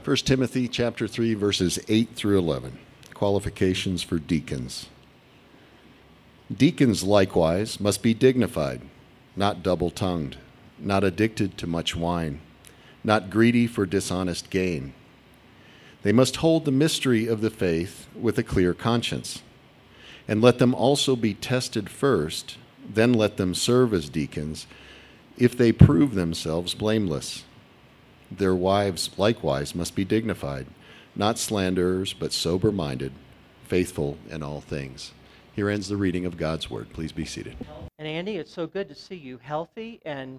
1 Timothy chapter 3, verses 8 through 11. Qualifications for deacons. Deacons likewise must be dignified, not double-tongued, not addicted to much wine, not greedy for dishonest gain. They must hold the mystery of the faith with a clear conscience. And let them also be tested first, then let them serve as deacons, if they prove themselves blameless. Their wives likewise must be dignified, not slanderers, but sober-minded, faithful in all things. Here ends the reading of God's Word. Please be seated. And Andy, it's so good to see you healthy. And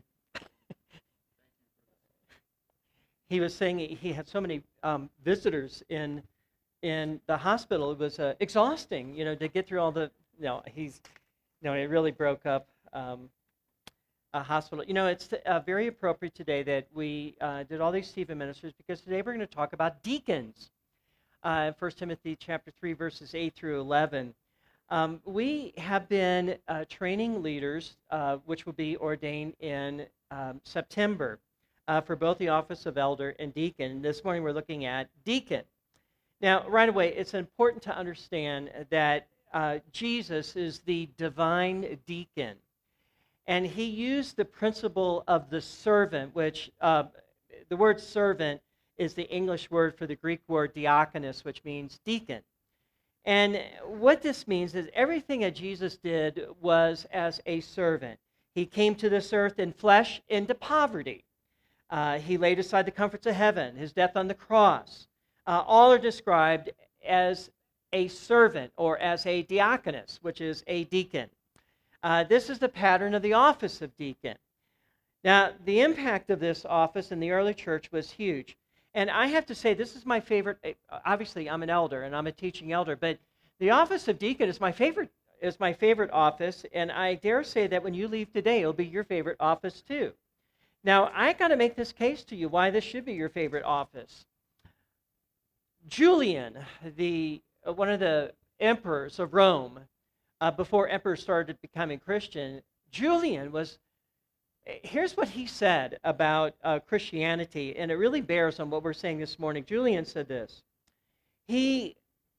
he was saying he had so many visitors in the hospital. It was exhausting, to get through all the. It really broke up a hospital. It's very appropriate today that we did all these Stephen ministers, because today we're going to talk about deacons. 1 Timothy chapter 3, verses 8 through 11. We have been training leaders, which will be ordained in September, for both the office of elder and deacon. This morning we're looking at deacon. Now, right away, it's important to understand that Jesus is the divine deacon. And he used the principle of the servant, which the word servant is the English word for the Greek word diakonos, which means deacon. And what this means is everything that Jesus did was as a servant. He came to this earth in flesh into poverty. He laid aside the comforts of heaven, his death on the cross. All are described as a servant or as a diakonos, which is a deacon. This is the pattern of the office of deacon. Now, the impact of this office in the early church was huge. And I have to say, this is my favorite. Obviously, I'm an elder and I'm a teaching elder, but the office of deacon is my favorite office, and I dare say that when you leave today, it'll be your favorite office too. Now, I got to make this case to you why this should be your favorite office. Julian, one of the emperors of Rome, before emperors started becoming Christian, Julian here's what he said about Christianity, and it really bears on what we're saying this morning. Julian said this. He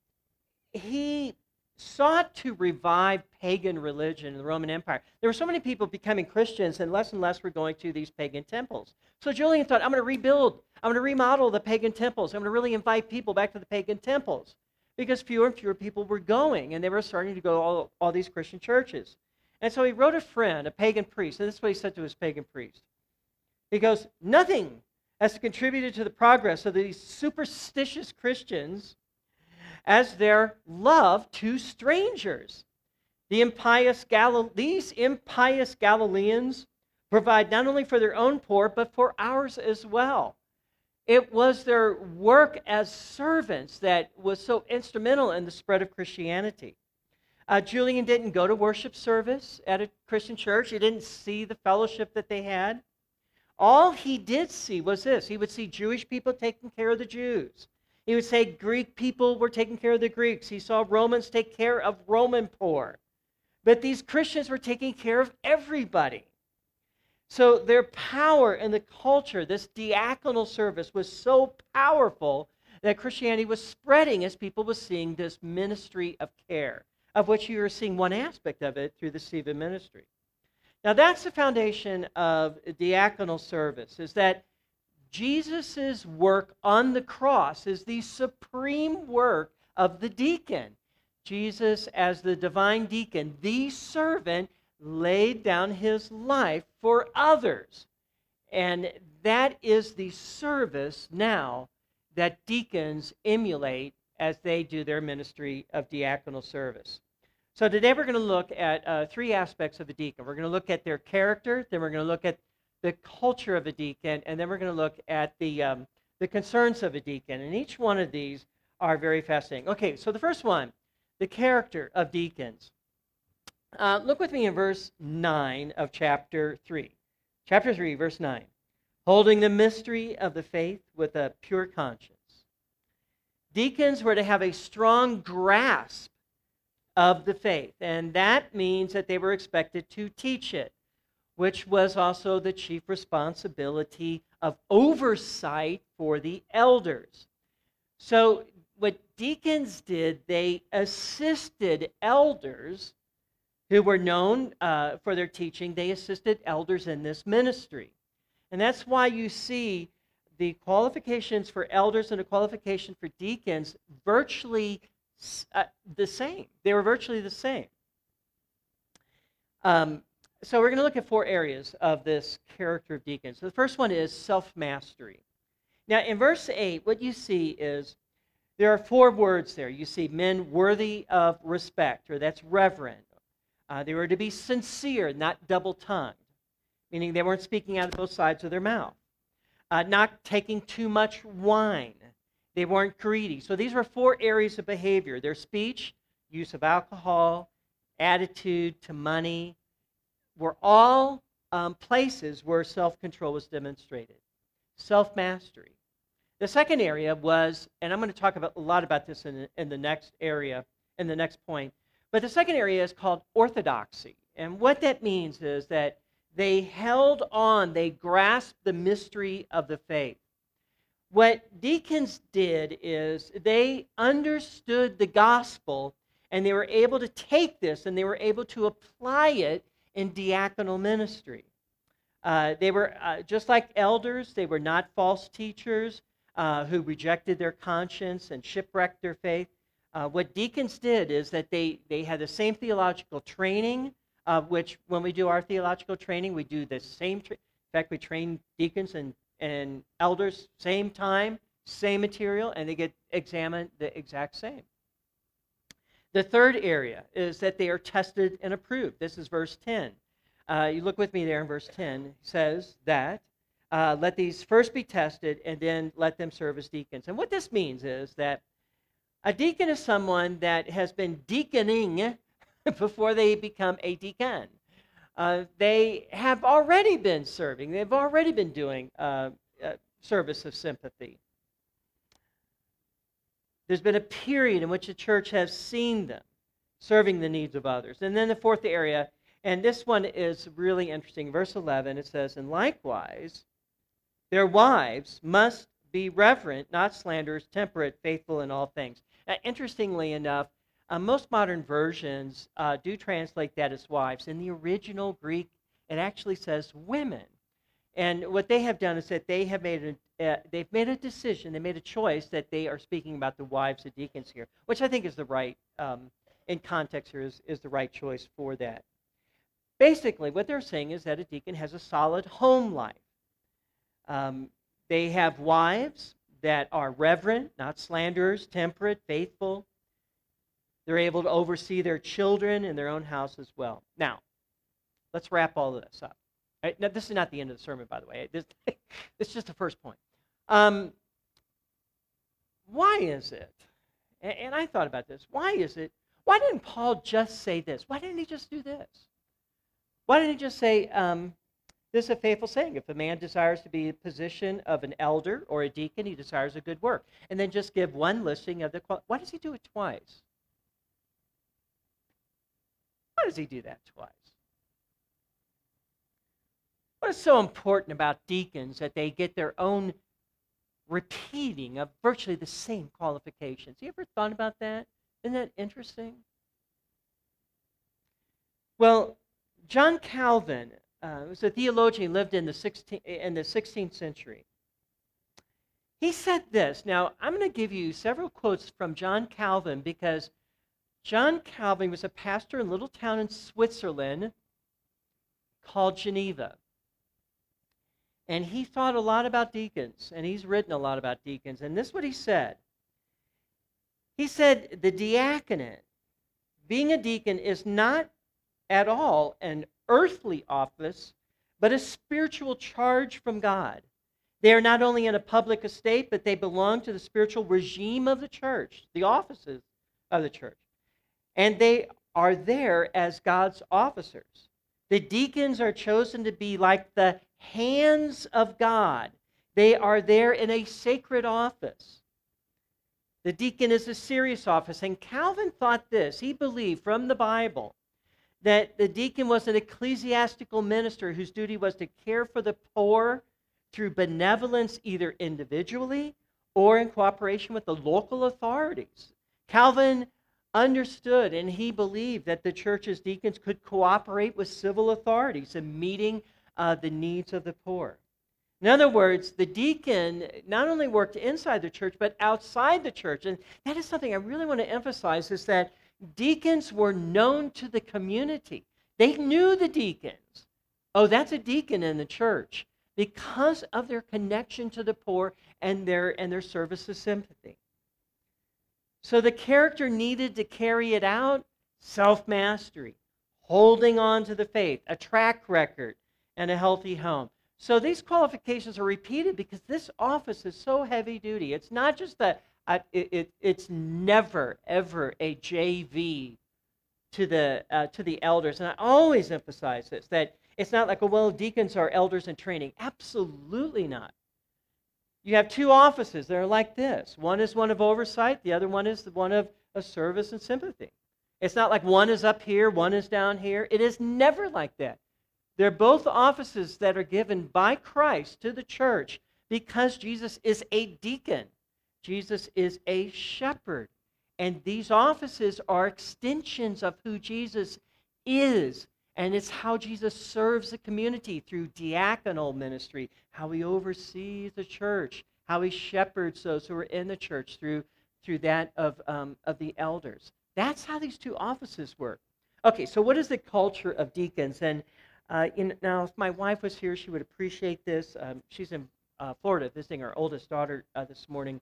sought to revive pagan religion in the Roman Empire. There were so many people becoming Christians, and less were going to these pagan temples. So Julian thought, I'm going to remodel the pagan temples. I'm going to really invite people back to the pagan temples, because fewer and fewer people were going, and they were starting to go to all these Christian churches. And so he wrote a friend, a pagan priest, and this is what he said to his pagan priest. He goes, nothing has contributed to the progress of these superstitious Christians as their love to strangers. These impious Galileans provide not only for their own poor, but for ours as well. It was their work as servants that was so instrumental in the spread of Christianity. Julian didn't go to worship service at a Christian church. He didn't see the fellowship that they had. All he did see was this. He would see Jewish people taking care of the Jews. He would say Greek people were taking care of the Greeks. He saw Romans take care of Roman poor. But these Christians were taking care of everybody. So their power in the culture, this diaconal service, was so powerful that Christianity was spreading as people were seeing this ministry of care, of which you are seeing one aspect of it through the Stephen ministry. Now that's the foundation of diaconal service, is that Jesus' work on the cross is the supreme work of the deacon. Jesus, as the divine deacon, the servant, laid down his life for others. And that is the service now that deacons emulate as they do their ministry of diaconal service. So today we're going to look at three aspects of a deacon. We're going to look at their character, then we're going to look at the culture of a deacon, and then we're going to look at the concerns of a deacon. And each one of these are very fascinating. Okay, so the first one, the character of deacons. Look with me in verse 9 of chapter 3. Chapter 3, verse 9. Holding the mystery of the faith with a pure conscience. Deacons were to have a strong grasp of the faith, and that means that they were expected to teach it. which was also the chief responsibility of oversight for the elders. So, what deacons did, they assisted elders who were known for their teaching. They assisted elders in this ministry. And that's why you see the qualifications for elders and the qualification for deacons virtually the same. They were virtually the same. So we're going to look at 4 areas of this character of deacons. So the first one is self-mastery. Now, in verse 8, what you see is there are 4 words there. You see men worthy of respect, or that's reverent. They were to be sincere, not double-tongued, meaning they weren't speaking out of both sides of their mouth. Not taking too much wine. They weren't greedy. So these were 4 areas of behavior. Their speech, use of alcohol, attitude to money, were all places where self-control was demonstrated. Self-mastery. The second area was, and I'm going to talk a lot about this in the next area, in the next point, but the second area is called orthodoxy. And what that means is that they held on, they grasped the mystery of the faith. What deacons did is they understood the gospel, and they were able to take this and they were able to apply it in diaconal ministry. They were, just like elders, they were not false teachers who rejected their conscience and shipwrecked their faith. What deacons did is that they had the same theological training, which when we do our theological training, we do the same. In fact, we train deacons and elders same time, same material, and they get examined the exact same. The third area is that they are tested and approved. This is verse 10. You look with me there in verse 10. It says that, let these first be tested, and then let them serve as deacons. And what this means is that a deacon is someone that has been deaconing before they become a deacon. They have already been serving. They've already been doing service of sympathy. There's been a period in which the church has seen them serving the needs of others. And then the fourth area, and this one is really interesting. Verse 11, it says, and likewise, their wives must be reverent, not slanderers, temperate, faithful in all things. Now, interestingly enough, most modern versions do translate that as wives. In the original Greek, it actually says women. And what they have done is that they have they've made a decision, they made a choice that they are speaking about the wives of deacons here, which I think is the right, in context here, is the right choice for that. Basically, what they're saying is that a deacon has a solid home life. They have wives that are reverent, not slanderers, temperate, faithful. They're able to oversee their children in their own house as well. Now, let's wrap all of this up. Right? Now, this is not the end of the sermon, by the way. This is just the first point. Why is it, and I thought about this, why didn't Paul just say this? Why didn't he just do this? Why didn't he just say, this is a faithful saying, if a man desires to be in the position of an elder or a deacon, he desires a good work. And then just give one listing of the why does he do it twice? Why does he do that twice? What is so important about deacons that they get their own repeating of virtually the same qualifications? You ever thought about that? Isn't that interesting? Well, John Calvin was a theologian, lived in the 16th century. He said this. Now, I'm going to give you several quotes from John Calvin because John Calvin was a pastor in a little town in Switzerland called Geneva. And he thought a lot about deacons, and he's written a lot about deacons. And this is what he said. He said, the diaconate, being a deacon, is not at all an earthly office, but a spiritual charge from God. They are not only in a public estate, but they belong to the spiritual regime of the church, the offices of the church. And they are there as God's officers. The deacons are chosen to be like the hands of God. They are there in a sacred office. The deacon is a serious office. And Calvin thought this. He believed from the Bible that the deacon was an ecclesiastical minister whose duty was to care for the poor through benevolence, either individually or in cooperation with the local authorities. Calvin understood and he believed that the church's deacons could cooperate with civil authorities in meeting the needs of the poor. In other words, the deacon not only worked inside the church, but outside the church. And that is something I really want to emphasize, is that deacons were known to the community. They knew the deacons. Oh, that's a deacon in the church, because of their connection to the poor and their service of sympathy. So the character needed to carry it out: self-mastery, holding on to the faith, a track record, and a healthy home. So these qualifications are repeated because this office is so heavy duty. It's not just it's never ever a JV to the elders. And I always emphasize this, that it's not like, oh, well, deacons are elders in training. Absolutely not. You have two offices that are like this. One is one of oversight. The other one is the one of service and sympathy. It's not like one is up here, one is down here. It is never like that. They're both offices that are given by Christ to the church because Jesus is a deacon. Jesus is a shepherd. And these offices are extensions of who Jesus is. And it's how Jesus serves the community through diaconal ministry, how he oversees the church, how he shepherds those who are in the church through that of the elders. That's how these two offices work. Okay, so what is the culture of deacons? And now, if my wife was here, she would appreciate this. She's in Florida visiting our oldest daughter this morning.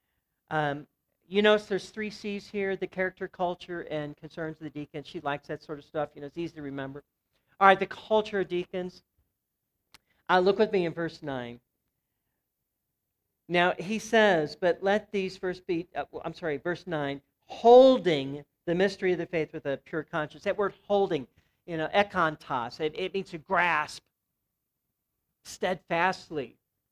You notice there's 3 C's here: the character, culture, and concerns of the deacon. She likes that sort of stuff. It's easy to remember. All right, the culture of deacons. Look with me in verse 9. Now, he says, but let these first be, verse 9, holding the mystery of the faith with a pure conscience. That word holding, ekantos, it means to grasp steadfastly.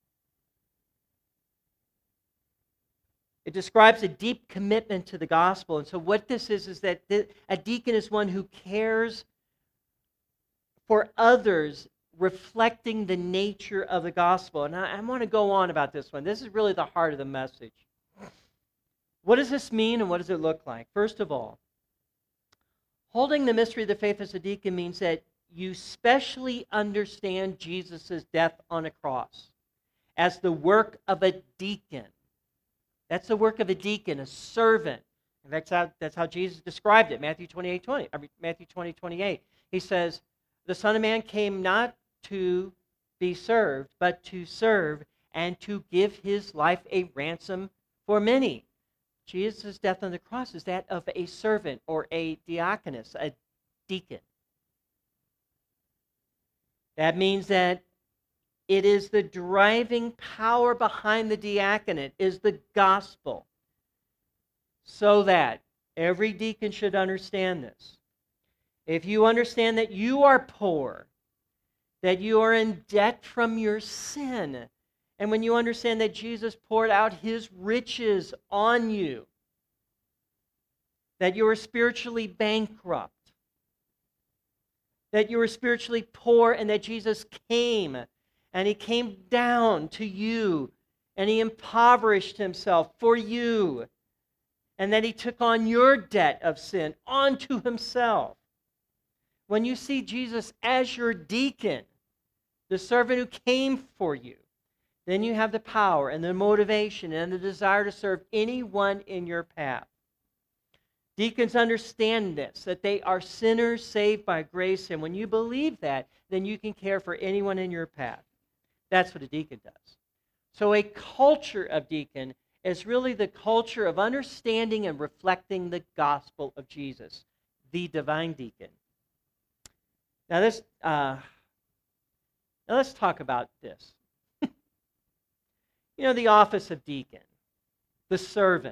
It describes a deep commitment to the gospel. And so what this is that a deacon is one who cares for others, reflecting the nature of the gospel. And I want to go on about this one. This is really the heart of the message. What does this mean and what does it look like? First of all, holding the mystery of the faith as a deacon means that you specially understand Jesus' death on a cross as the work of a deacon. That's the work of a deacon, a servant. In fact, that's how Jesus described it, Matthew 20:28. He says, the Son of Man came not to be served, but to serve and to give his life a ransom for many. Jesus' death on the cross is that of a servant or a diaconus, a deacon. That means that it is the driving power behind the diaconate, is the gospel. So that every deacon should understand this. If you understand that you are poor, that you are in debt from your sin, and when you understand that Jesus poured out his riches on you, that you are spiritually bankrupt, that you are spiritually poor, and that Jesus came, and he came down to you, and he impoverished himself for you, and that he took on your debt of sin onto himself. When you see Jesus as your deacon, the servant who came for you, then you have the power and the motivation and the desire to serve anyone in your path. Deacons understand this, that they are sinners saved by grace, and when you believe that, then you can care for anyone in your path. That's what a deacon does. So a culture of deacon is really the culture of understanding and reflecting the gospel of Jesus, the divine deacon. Now let's talk about this. The office of deacon, the servant.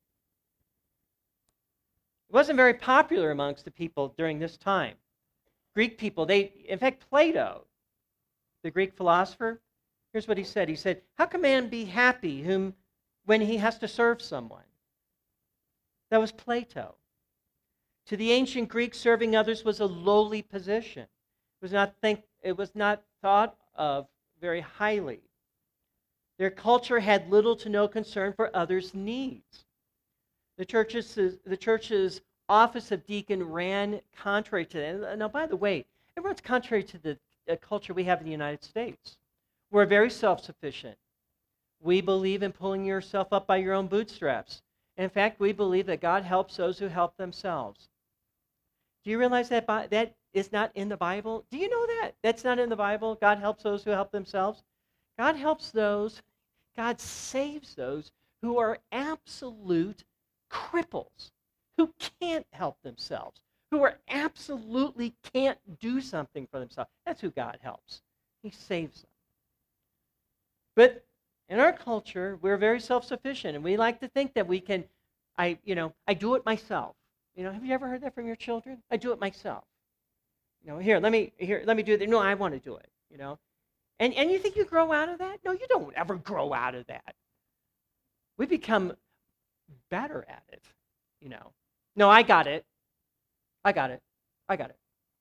It wasn't very popular amongst the people during this time. Greek people, in fact, Plato, the Greek philosopher, here's what he said. He said, how can man be happy when he has to serve someone? That was Plato. To the ancient Greeks, serving others was a lowly position. It was not thought of very highly. Their culture had little to no concern for others' needs. The church's office of deacon ran contrary to that. Now, by the way, it runs contrary to the culture we have in the United States. We're very self-sufficient. We believe in pulling yourself up by your own bootstraps. In fact, we believe that God helps those who help themselves. Do you realize that that is not in the Bible? Do you know that? That's not in the Bible. God helps those who help themselves. God helps those, God saves those who are absolute cripples, who can't help themselves, who are absolutely can't do something for themselves. That's who God helps. He saves them. But in our culture, we're very self-sufficient, and we like to think that we can, I do it myself. Have you ever heard that from your children? I do it myself. Let me do it. No, I want to do it. And you think you grow out of that? No, you don't ever grow out of that. We become better at it. No, I got it. I got it. I got it.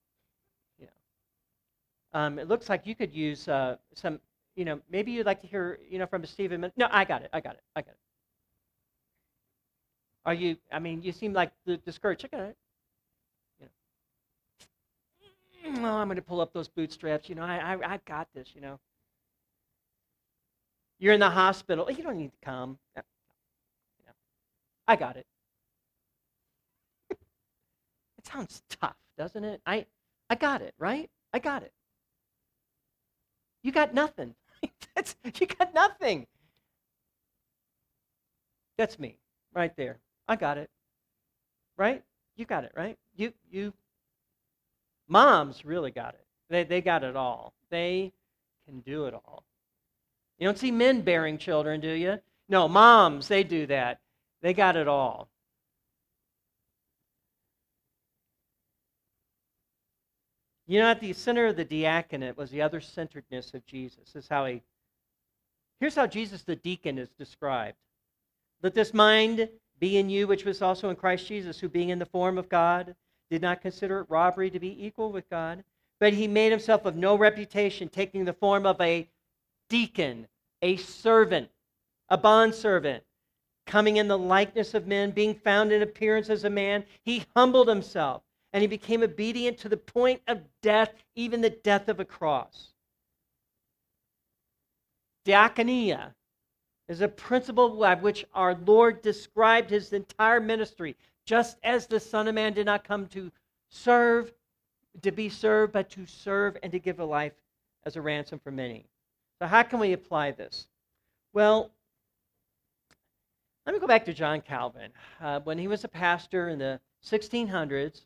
It looks like you could use some. Maybe you'd like to hear, from a Stephen. No, I got it. I got it. I got it. Are you? You seem like discouraged. I got it. Oh, I'm going to pull up those bootstraps. I've got this. You're in the hospital. Oh, you don't need to come. I got it. It sounds tough, doesn't it? I got it, right? I got it. You got nothing. You got nothing. That's me, right there. I got it. Right? You got it, right? You. Moms really got it. They got it all. They can do it all. You don't see men bearing children, do you? No, moms, they do that. They got it all. At the center of the diaconate was the other-centeredness of Jesus. Here's how Jesus the deacon is described. Let this mind be in you, which was also in Christ Jesus, who being in the form of God, did not consider it robbery to be equal with God, but he made himself of no reputation, taking the form of a deacon, a servant, a bondservant, coming in the likeness of men, being found in appearance as a man. He humbled himself, and he became obedient to the point of death, even the death of a cross. Diakonia is a principle by which our Lord described his entire ministry, just as the Son of Man did not come to serve, to be served, but to serve and to give a life as a ransom for many. So how can we apply this? Well, let me go back to John Calvin. When he was a pastor in the 1500s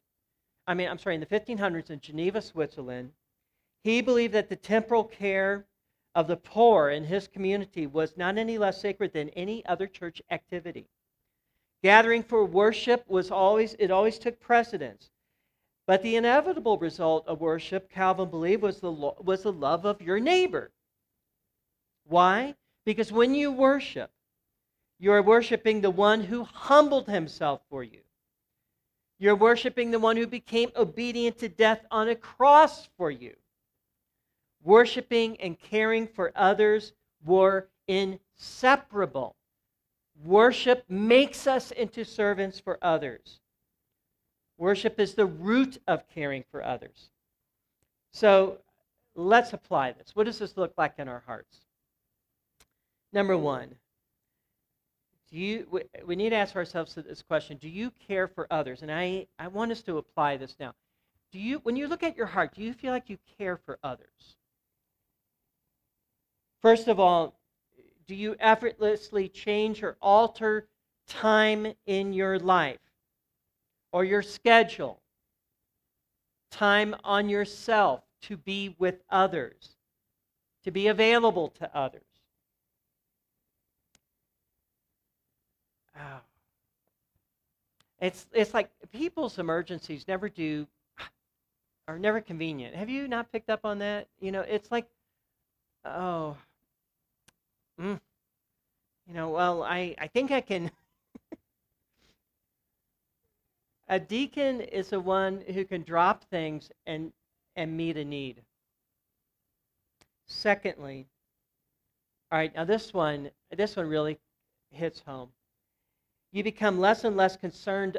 in Geneva, Switzerland, he believed that the temporal care of the poor in his community was not any less sacred than any other church activity. Gathering for worship always took precedence. But the inevitable result of worship, Calvin believed, was the love of your neighbor. Why? Because when you worship, you're worshiping the one who humbled himself for you. You're worshiping the one who became obedient to death on a cross for you. Worshiping and caring for others were inseparable. Worship makes us into servants for others. Worship is the root of caring for others. So let's apply this. What does this look like in our hearts? Number one, we need to ask ourselves this question: do you care for others? And I want us to apply this now. When you look at your heart, do you feel like you care for others? First of all, do you effortlessly change or alter time in your life or your schedule, time on yourself to be with others, to be available to others? Oh. It's like people's emergencies are never convenient. Have you not picked up on that? It's like, well, I think I can A deacon is the one who can drop things and meet a need. Secondly, all right, now this one really hits home. You become less and less concerned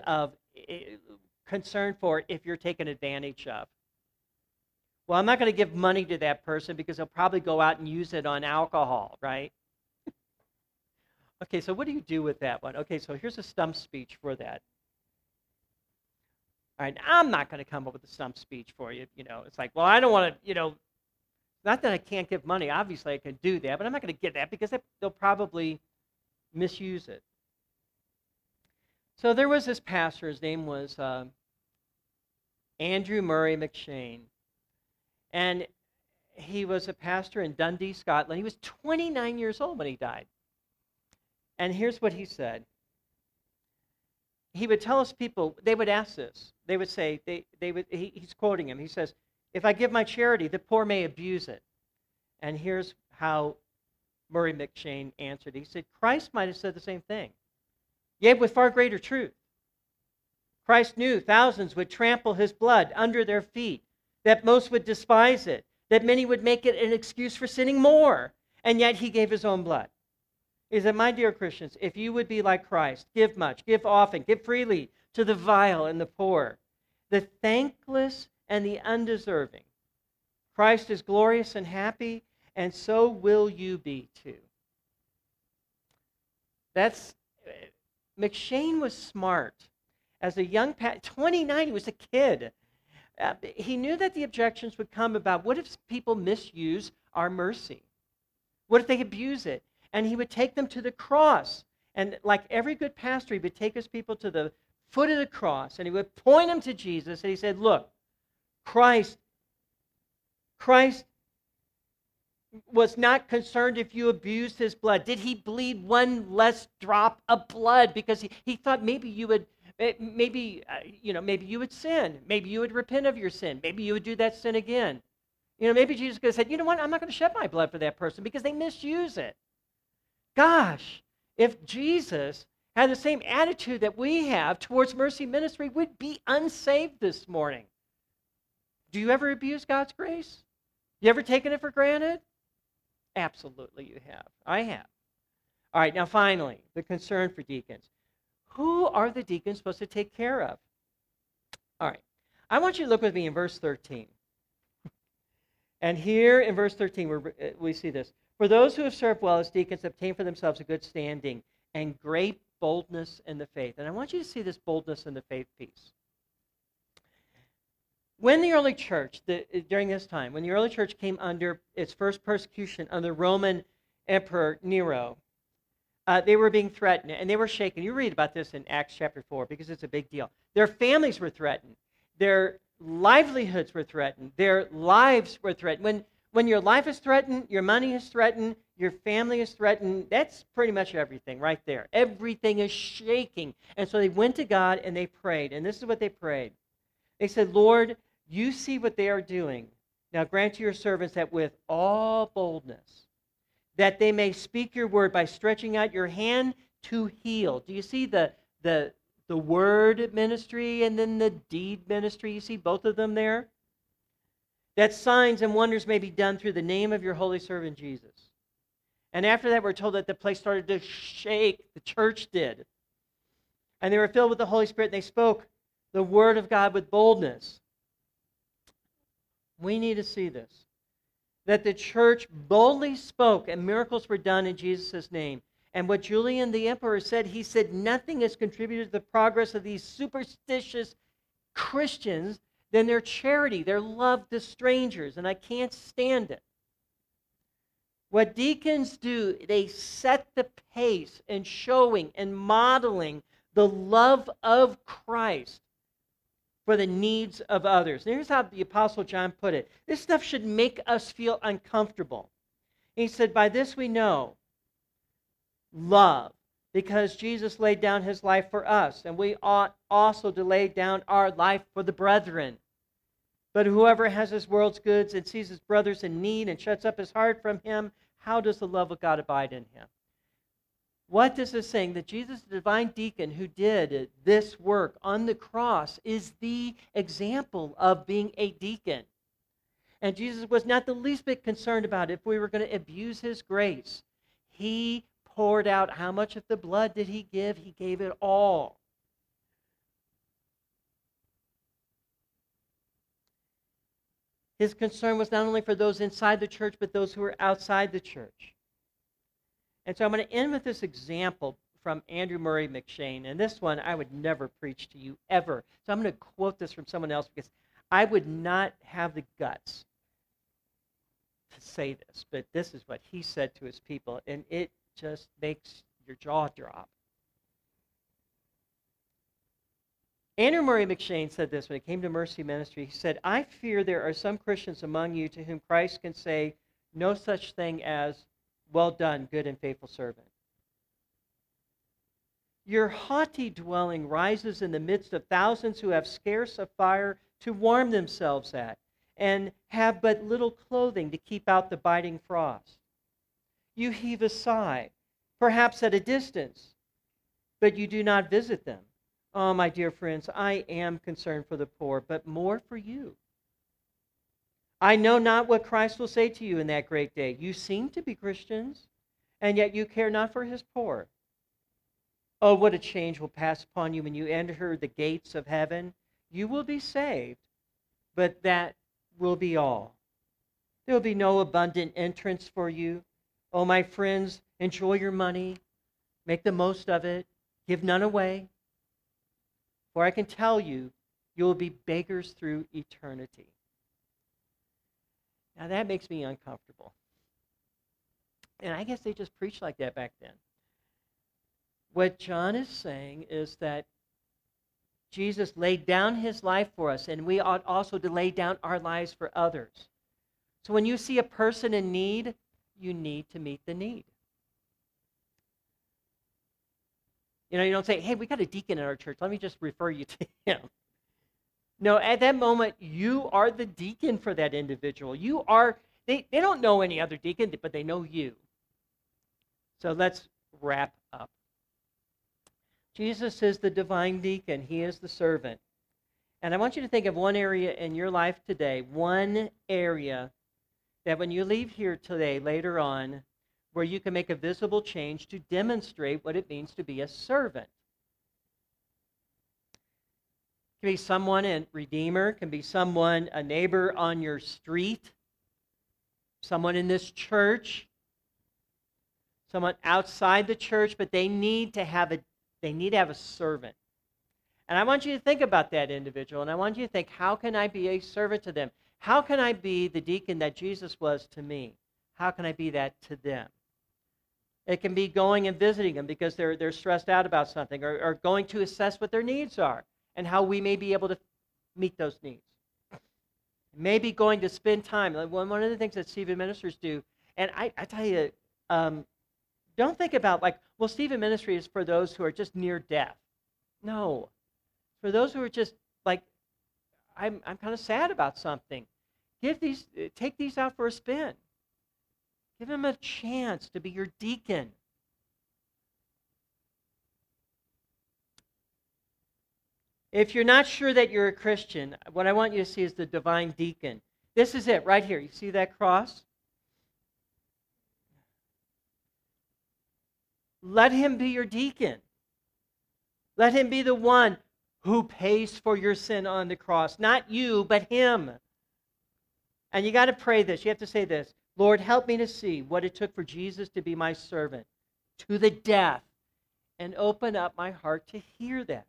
for if you're taken advantage of. Well, I'm not going to give money to that person because they'll probably go out and use it on alcohol, right? Okay, so what do you do with that one? Okay, so here's a stump speech for that. All right, I'm not going to come up with a stump speech for you. It's like, well, I don't want to, not that I can't give money. Obviously, I can do that, but I'm not going to give that because they'll probably misuse it. So there was this pastor. His name was Andrew Murray McShane. And he was a pastor in Dundee, Scotland. He was 29 years old when he died. And here's what he said. He would tell us people, they would ask this. They would say, he's quoting him. He says, if I give my charity, the poor may abuse it. And here's how Murray McShane answered. He said, Christ might have said the same thing, yet with far greater truth. Christ knew thousands would trample his blood under their feet, that most would despise it, that many would make it an excuse for sinning more, and yet he gave his own blood. He said, my dear Christians, if you would be like Christ, give much, give often, give freely to the vile and the poor, the thankless and the undeserving. Christ is glorious and happy, and so will you be too. McShane was smart. As a young 29, he was a kid. He knew that the objections would come about, what if people misuse our mercy? What if they abuse it? And he would take them to the cross. And like every good pastor, he would take his people to the foot of the cross, and he would point them to Jesus, and he said, look, Christ was not concerned if you abused his blood. Did he bleed one less drop of blood? Because he thought maybe you would maybe you would sin. Maybe you would repent of your sin. Maybe you would do that sin again. Maybe Jesus could have said, you know what, I'm not going to shed my blood for that person because they misuse it. Gosh, if Jesus had the same attitude that we have towards mercy ministry, we'd be unsaved this morning. Do you ever abuse God's grace? You ever taken it for granted? Absolutely you have. I have. All right, now finally, the concern for deacons. Who are the deacons supposed to take care of? All right, I want you to look with me in verse 13. And here in verse 13, we see this. For those who have served well as deacons obtain for themselves a good standing and great boldness in the faith. And I want you to see this boldness in the faith piece. When the early church, during this time, when the early church came under its first persecution under Roman Emperor Nero, they were being threatened and they were shaken. You read about this in Acts chapter 4 because it's a big deal. Their families were threatened. Their livelihoods were threatened. Their lives were threatened. When your life is threatened, your money is threatened, your family is threatened, that's pretty much everything right there. Everything is shaking. And so they went to God and they prayed. And this is what they prayed. They said, Lord, you see what they are doing. Now grant to your servants that with all boldness, that they may speak your word by stretching out your hand to heal. Do you see the word ministry and then the deed ministry? You see both of them there? That signs and wonders may be done through the name of your holy servant Jesus. And after that, we're told that the place started to shake. The church did. And they were filled with the Holy Spirit, and they spoke the word of God with boldness. We need to see this. That the church boldly spoke, and miracles were done in Jesus' name. And what Julian the emperor said, he said, nothing has contributed to the progress of these superstitious Christians than their charity, their love to strangers, and I can't stand it. What deacons do, they set the pace in showing and modeling the love of Christ for the needs of others. And here's how the Apostle John put it. This stuff should make us feel uncomfortable. He said, by this we know love, because Jesus laid down his life for us, and we ought also to lay down our life for the brethren. But whoever has this world's goods and sees his brothers in need and shuts up his heart from him, how does the love of God abide in him? What does this saying? That Jesus, the divine deacon who did this work on the cross, is the example of being a deacon. And Jesus was not the least bit concerned about if we were going to abuse his grace. He poured out how much of the blood did he give? He gave it all. His concern was not only for those inside the church, but those who were outside the church. And so I'm going to end with this example from Andrew Murray McCheyne. And this one I would never preach to you, ever. So I'm going to quote this from someone else because I would not have the guts to say this. But this is what he said to his people. And it just makes your jaw drop. Andrew Murray McCheyne said this when it came to mercy ministry. He said, I fear there are some Christians among you to whom Christ can say no such thing as, well done, good and faithful servant. Your haughty dwelling rises in the midst of thousands who have scarce a fire to warm themselves at, and have but little clothing to keep out the biting frost. You heave a sigh, perhaps at a distance, but you do not visit them. Oh, my dear friends, I am concerned for the poor, but more for you. I know not what Christ will say to you in that great day. You seem to be Christians, and yet you care not for his poor. Oh, what a change will pass upon you when you enter the gates of heaven. You will be saved, but that will be all. There will be no abundant entrance for you. Oh, my friends, enjoy your money. Make the most of it. Give none away. For I can tell you, you will be beggars through eternity. Now that makes me uncomfortable. And I guess they just preached like that back then. What John is saying is that Jesus laid down his life for us, and we ought also to lay down our lives for others. So when you see a person in need, you need to meet the need. You know, you don't say, hey, we got a deacon in our church. Let me just refer you to him. No, at that moment, you are the deacon for that individual. You are, they don't know any other deacon, but they know you. So let's wrap up. Jesus is the divine deacon. He is the servant. And I want you to think of one area in your life today, one area that when you leave here today, later on, where you can make a visible change to demonstrate what it means to be a servant. It can be someone in Redeemer, can be someone, a neighbor on your street, someone in this church, someone outside the church, but they need to have a servant. And I want you to think about that individual, and I want you to think, how can I be a servant to them? How can I be the deacon that Jesus was to me? How can I be that to them? It can be going and visiting them because they're stressed out about something, or going to assess what their needs are and how we may be able to meet those needs. Maybe going to spend time. One of the things that Stephen Ministries do, and I tell you, don't think about like, well, Stephen Ministry is for those who are just near death. No. For those who are just like, I'm kind of sad about something. Take these out for a spin. Give them a chance to be your deacon. If you're not sure that you're a Christian, what I want you to see is the divine deacon. This is it right here. You see that cross? Let him be your deacon. Let him be the one who pays for your sin on the cross. Not you, but him. And you got to pray this. You have to say this. Lord, help me to see what it took for Jesus to be my servant to the death, and open up my heart to hear that.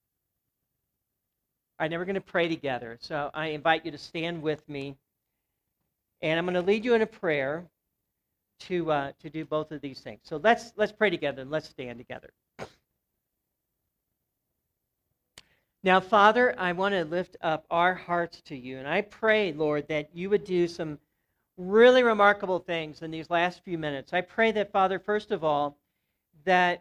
All right, now we're going to pray together. So I invite you to stand with me. And I'm going to lead you in a prayer to do both of these things. So let's pray together and let's stand together. Now, Father, I want to lift up our hearts to you. And I pray, Lord, that you would do some really remarkable things in these last few minutes. I pray that, Father, first of all, that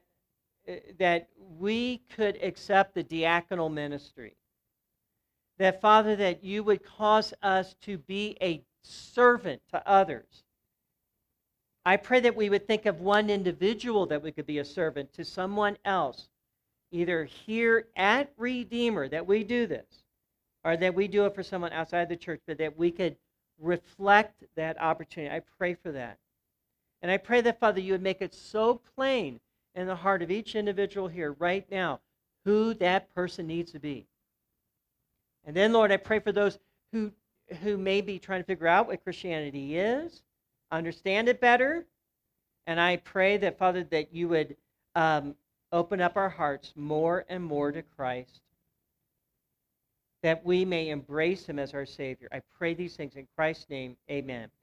we could accept the diaconal ministry. That, Father, that you would cause us to be a servant to others. I pray that we would think of one individual that we could be a servant to someone else, either here at Redeemer, that we do this, or that we do it for someone outside the church, but that we could reflect that opportunity. I pray for that. And I pray that, Father, you would make it so plain in the heart of each individual here right now who that person needs to be. And then, Lord, I pray for those who may be trying to figure out what Christianity is, understand it better. And I pray that, Father, that you would open up our hearts more and more to Christ, that we may embrace him as our Savior. I pray these things in Christ's name. Amen.